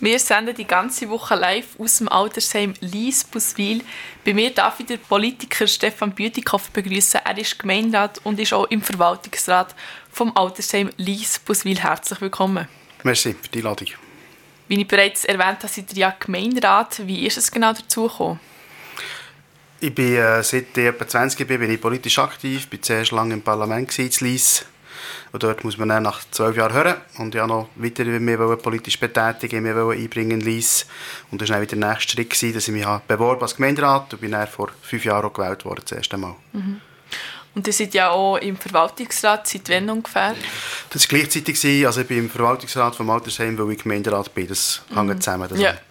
Wir senden die ganze Woche live aus dem Altersheim Lyss-Buswil. Bei mir darf ich den Politiker Stefan Bütikofer begrüßen. Er ist Gemeinderat und ist auch im Verwaltungsrat vom Altersheim Lyss-Buswil. Herzlich willkommen. Merci für die Einladung. Wie ich bereits erwähnt habe, seid ihr ja Gemeinderat. Wie ist es genau dazu gekommen? Ich bin seit ich etwa 20 bin ich politisch aktiv. Ich war zuerst lange im Parlament in Lyss. Und dort muss man dann nach 12 Jahren hören. Und ich wollte noch weiter mich politisch betätigen, mich einbringen in Lyss. Und das war dann wieder der nächste Schritt, dass ich mich beworben als Gemeinderat und bin dann vor 5 Jahren auch gewählt worden, das erste Mal. Mhm. Und ihr seid ja auch im Verwaltungsrat, seit wann ungefähr? Das war gleichzeitig. Also ich bin im Verwaltungsrat vom Altersheim, weil ich Gemeinderat bin. Das hängt zusammen. Das ja.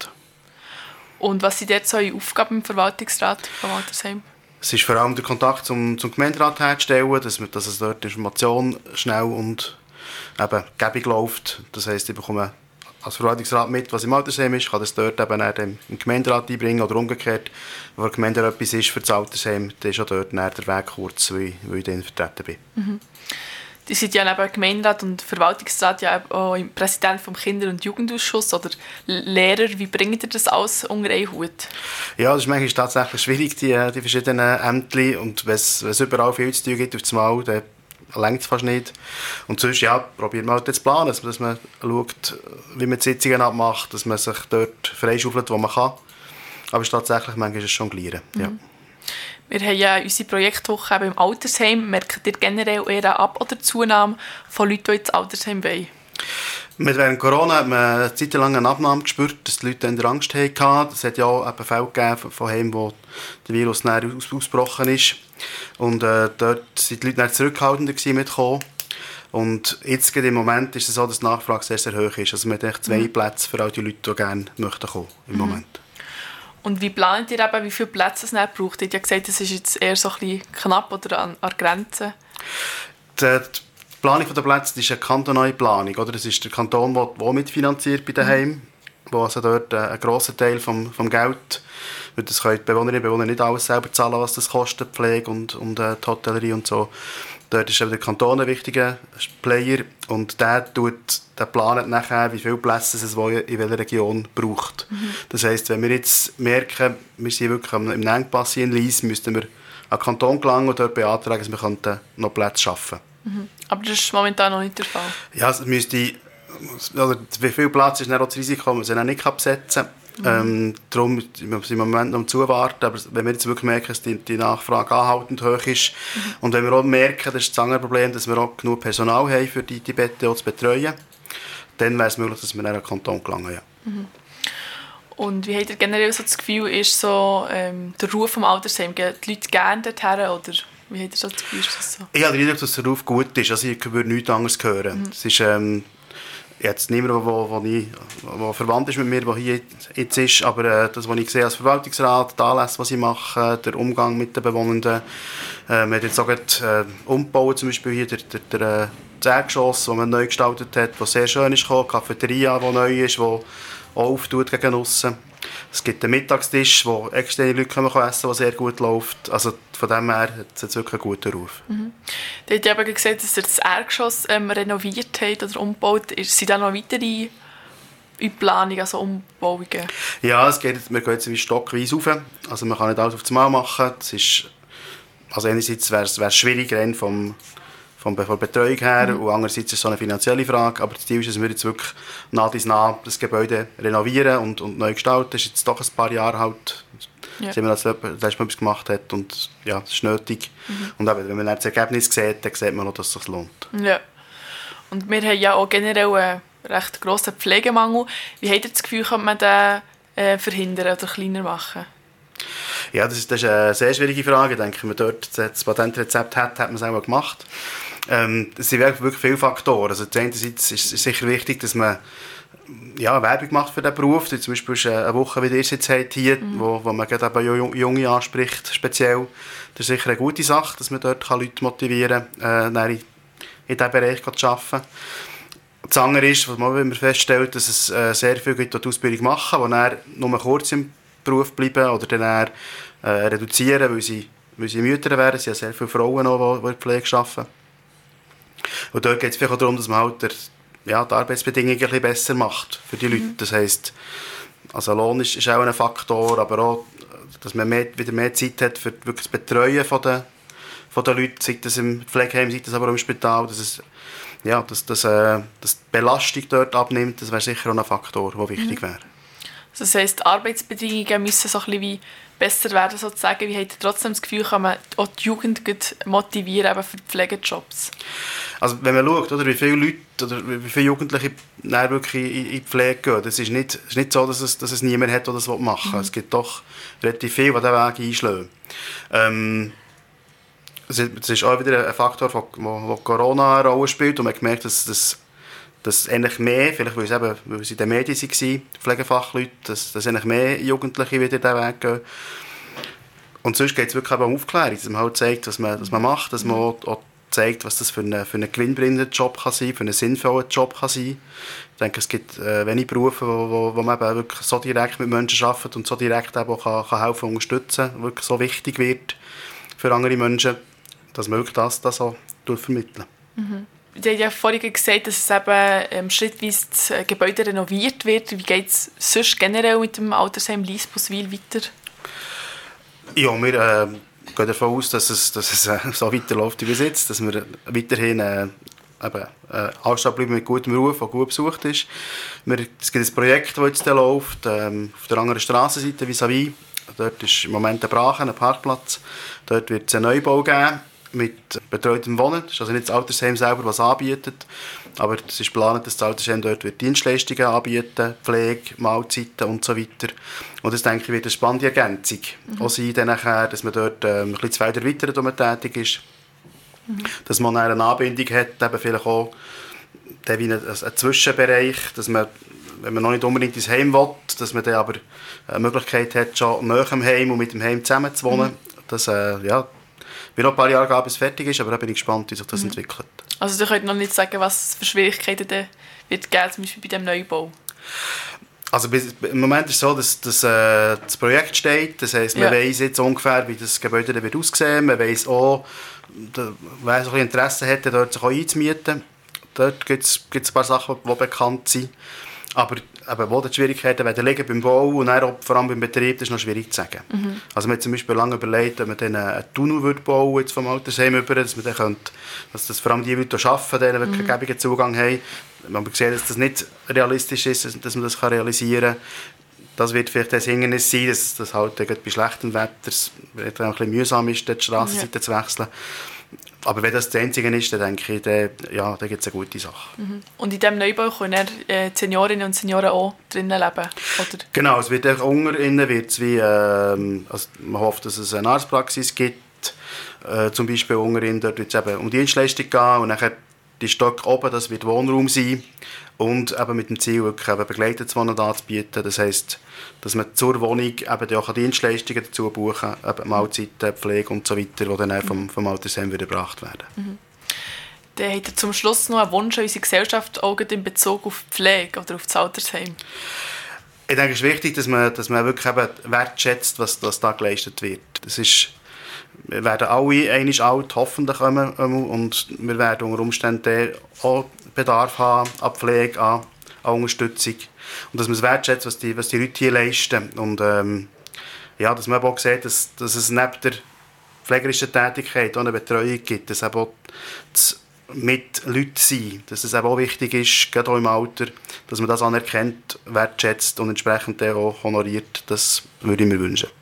Und was sind jetzt eure Aufgaben im Verwaltungsrat vom Altersheim? Es ist vor allem der Kontakt zum Gemeinderat herzustellen, dass es dort Information schnell und eben gäbig läuft. Das heisst, ich bekomme als Verwaltungsrat mit, was im Altersheim ist, kann das dort eben im Gemeinderat einbringen oder umgekehrt. Wenn der Gemeinde etwas ist für das Altersheim, dann ist auch dort der Weg kurz, weil ich dann vertreten bin. Mhm. Die sind ja neben Gemeinderat und Verwaltungsrat ja auch Präsident vom Kinder- und Jugendausschuss oder Lehrer. Wie bringt ihr das alles unter einen Hut? Ja, das ist manchmal tatsächlich schwierig, die verschiedenen Ämter. Und wenn es überall viel zu tun gibt auf das Mal, dann reicht es fast nicht. Und sonst probiert man halt zu planen, dass man schaut, wie man die Sitzungen abmacht, dass man sich dort freischaufelt, wo man kann. Aber es ist tatsächlich manchmal schon gelieren. Mhm. Ja. Wir haben ja unsere Projektwoche im Altersheim. Merkt ihr generell eher eine Ab- oder Zunahme von Leuten, die ins Altersheim wollen? Während Corona hat man eine Zeit lang eine Abnahme gespürt, dass die Leute dann Angst hatten. Es hat ja auch Fälle gegeben von Heimen, wo der Virus ausgebrochen ist. Und dort waren die Leute dann zurückhaltender mitkommen. Und jetzt im Moment ist es so, dass die Nachfrage sehr, sehr hoch ist. Also man hat echt zu wenig Plätze für all die Leute, die gerne möchten kommen im Moment. Und wie plant ihr eben, wie viele Plätze es braucht? Ihr habt ja gesagt, es ist jetzt eher so ein bisschen knapp oder an Grenzen. Die Planung der Plätze ist eine kantonale Planung. Oder? Das ist der Kanton, der mitfinanziert bei den Heimen. Wo also dort einen grossen Teil vom Geld, weil das können die Bewohnerinnen und Bewohner nicht alles selber zahlen, was das kostet, Pflege und die Hotellerie und so. Dort ist eben der Kanton ein wichtiger Player und der plant nachher, wie viele Plätze es in welcher Region braucht. Mhm. Das heisst, wenn wir jetzt merken, wir sind wirklich im Engpass in Lyss, müssten wir an den Kanton gelangen und dort beantragen, dass wir noch Plätze schaffen können. Mhm. Aber das ist momentan noch nicht der Fall? Ja, es müsste, oder wie viel Platz ist dann auch das Risiko, dass man sie nicht besetzen kann. Darum müssen wir im Moment noch zuwarten, aber wenn wir jetzt wirklich merken, dass die Nachfrage anhaltend hoch ist und wenn wir auch merken, das ist das andere Problem, dass wir auch genug Personal haben, für die Betten auch zu betreuen, dann wäre es möglich, dass wir in den Kanton gelangen. Ja. Mhm. Und wie habt ihr generell so das Gefühl, ist so der Ruf vom Altersheim, gehen die Leute gerne dorthin oder wie habt ihr so das Gefühl, ist das so? Ich habe den Eindruck, dass der Ruf gut ist, also ich würde nichts anderes hören. Es ist jetzt niemand, der verwandt ist mit mir, der hier jetzt ist, aber das, was ich sehe als Verwaltungsrat, die Anlässe, was ich mache, der Umgang mit den Bewohnenden, wir haben jetzt auch umgebaut, zum Beispiel hier der Erdgeschoss, das man neu gestaltet hat, das sehr schön ist, die Cafeteria, die neu ist, die auch auftut gegen aussen. Es gibt einen Mittagstisch, wo externe Leute essen können, der sehr gut läuft. Also von dem her hat es wirklich einen guten Ruf. Mhm. Du hast eben gesagt, dass ihr das Erdgeschoss renoviert habt oder umgebaut. Sind da noch weitere in Planung, also Umbauungen? Ja, wir gehen jetzt stockweise rauf. Also man kann nicht alles auf das Mal machen. Also einerseits wäre es schwierig, rein von der Betreuung her, und andererseits ist es so eine finanzielle Frage. Aber das Ziel ist, dass wir jetzt wirklich nach das Gebäude renovieren und neu gestalten. Das ist jetzt doch ein paar Jahre halt, sehen wir, dass jemand etwas gemacht hat und ja, das ist nötig. Und eben, wenn man dann das Ergebnis sieht, dann sieht man auch, dass es sich lohnt. Ja. Und wir haben ja auch generell einen recht grossen Pflegemangel. Wie habt ihr das Gefühl, kann man den verhindern oder kleiner machen? Ja, das ist eine sehr schwierige Frage. Ich denke, wenn man dort das Patentrezept hat man es auch gemacht. Es sind wirklich viele Faktoren. Also einerseits ist es sicher wichtig, dass man Werbung macht für diesen Beruf. Zum Beispiel ist eine Woche, wie ihr es jetzt habt hier, wo man gerade eben Junge anspricht, speziell. Das ist sicher eine gute Sache, dass man dort Leute motivieren kann, in diesem Bereich zu arbeiten. Das andere ist, was man immer feststellt, dass es sehr viele gibt, die Ausbildung machen, die dann nur kurz im Beruf bleiben oder dann reduzieren, weil sie Mütter werden. Es sind ja sehr viele Frauen, die in der Pflege arbeiten. Und dort geht es vielleicht auch darum, dass man halt die Arbeitsbedingungen ein bisschen besser macht für die Leute. Das heisst, also Lohn ist auch ein Faktor, aber auch, dass man wieder mehr Zeit hat für wirklich das Betreuen von den Leuten, sei das im Pflegeheim, sei das aber auch im Spital, dass die Belastung dort abnimmt, das wäre sicher auch ein Faktor, der wichtig wäre. Das heisst, die Arbeitsbedingungen müssen so ein bisschen wie besser werden, sozusagen. Wie habt ihr trotzdem das Gefühl, kann man auch die Jugend motivieren eben für die Pflegejobs? Also wenn man schaut, oder, wie viele Leute oder wie viele Jugendliche wirklich in die Pflege gehen, das ist nicht so, dass es niemand hat, der das machen will. Es gibt doch relativ viele, die diesen Weg einschlagen. Es ist auch wieder ein Faktor, wo Corona eine Rolle spielt, und man hat gemerkt, dass eigentlich mehr, vielleicht weil sie in den Medien waren, Pflegefachleute, dass eigentlich mehr Jugendliche wieder diesen Weg gehen. Und sonst geht es wirklich um Aufklärung, dass man halt zeigt, was man macht, dass man auch zeigt, was das für einen gewinnbringenden Job kann sein, für einen sinnvollen Job kann sein. Ich denke, es gibt wenige Berufe, wo man eben wirklich so direkt mit Menschen arbeitet und so direkt eben auch kann helfen und unterstützen, wirklich so wichtig wird für andere Menschen, dass man wirklich das auch vermitteln. Mhm. Sie haben ja vorhin gesagt, dass es eben schrittweise das Gebäude renoviert wird. Wie geht es sonst generell mit dem Altersheim Liesbuswil weiter? Ja, wir gehen davon aus, dass es so weiterläuft wie bis jetzt, dass wir weiterhin Altstadt bleiben mit gutem Ruf, der gut besucht ist. Es gibt ein Projekt, das jetzt läuft, auf der anderen Strassenseite vis-à-vis. Dort ist im Moment ein Parkplatz. Dort wird es einen Neubau geben mit betreutem Wohnen. Das ist also nicht das Altersheim selber, was anbietet, aber es ist geplant, dass das Altersheim dort wird Dienstleistungen anbieten, Pflege, Mahlzeiten und so weiter. Und das, denke ich, wird eine spannende Ergänzung auch sein, dass man dort ein bisschen zu weit erweitert, wo man tätig ist. Dass man eine Anbindung hat, eben vielleicht auch wie einen Zwischenbereich, dass man, wenn man noch nicht unbedingt ins Heim will, dass man dann aber eine Möglichkeit hat, schon nach dem Heim und mit dem Heim zusammen zu wohnen. Das wird noch ein paar Jahre gehen, bis es fertig ist, aber da bin ich gespannt, wie sich das entwickelt. Also du könnt noch nicht sagen, was es für Schwierigkeiten wird geben, zum Beispiel bei dem Neubau? Also im Moment ist es so, dass das Projekt steht. Das heisst, man weiss jetzt ungefähr, wie das Gebäude dann wird aussehen. Man weiss auch, wer so ein Interesse hätte, dort sich auch einzumieten. Dort gibt es ein paar Sachen, die bekannt sind. Aber wo die Schwierigkeiten werden liegen beim Bau und dann auch, vor allem beim Betrieb, das ist noch schwierig zu sagen. Also wir haben zum Beispiel lange überlegt, ob man dann einen Tunnel bauen würde vom Altersheim über, dass man dann dass das vor allem die Leute, die arbeiten, denen wirklich einen gäbigen Zugang haben. Man sieht, dass das nicht realistisch ist, dass man das realisieren kann. Das wird vielleicht ein Hindernis sein, dass das halt bei schlechtem Wetter es ein bisschen mühsam ist, die Strassenseite zu wechseln. Aber wenn das das Einzige ist, dann denke ich, dann gibt es eine gute Sache. Und in diesem Neubau können die Seniorinnen und Senioren auch drinnen leben? Oder? Genau, es wird auch unter innen also man hofft, dass es eine Arztpraxis gibt. Zum Beispiel unter innen, dort wird es eben um Dienstleistung gehen und nachher die Stock oben, das wird Wohnraum sein. Und eben mit dem Ziel, wirklich eben begleitetes Wohnen anzubieten. Das heisst, dass man zur Wohnung eben auch Dienstleistungen dazu buchen kann, eben Mahlzeiten, Pflege und so weiter, die dann vom Altersheim wieder gebracht werden. Dann habt ihr zum Schluss noch einen Wunsch an unsere Gesellschaft, auch in Bezug auf die Pflege oder auf das Altersheim? Ich denke, es ist wichtig, dass man wirklich eben wertschätzt, was da geleistet wird. Wir werden alle einmal alt, hoffentlich kommen, und wir werden unter Umständen auch Bedarf haben an Pflege, an Unterstützung. Und dass man es wertschätzt, was die Leute hier leisten. Und dass man auch sieht, dass es neben der pflegerischen Tätigkeit auch eine Betreuung gibt, dass eben auch mit Leuten sein, dass es eben auch wichtig ist, gerade auch im Alter, dass man das anerkennt, wertschätzt und entsprechend auch honoriert. Das würde ich mir wünschen.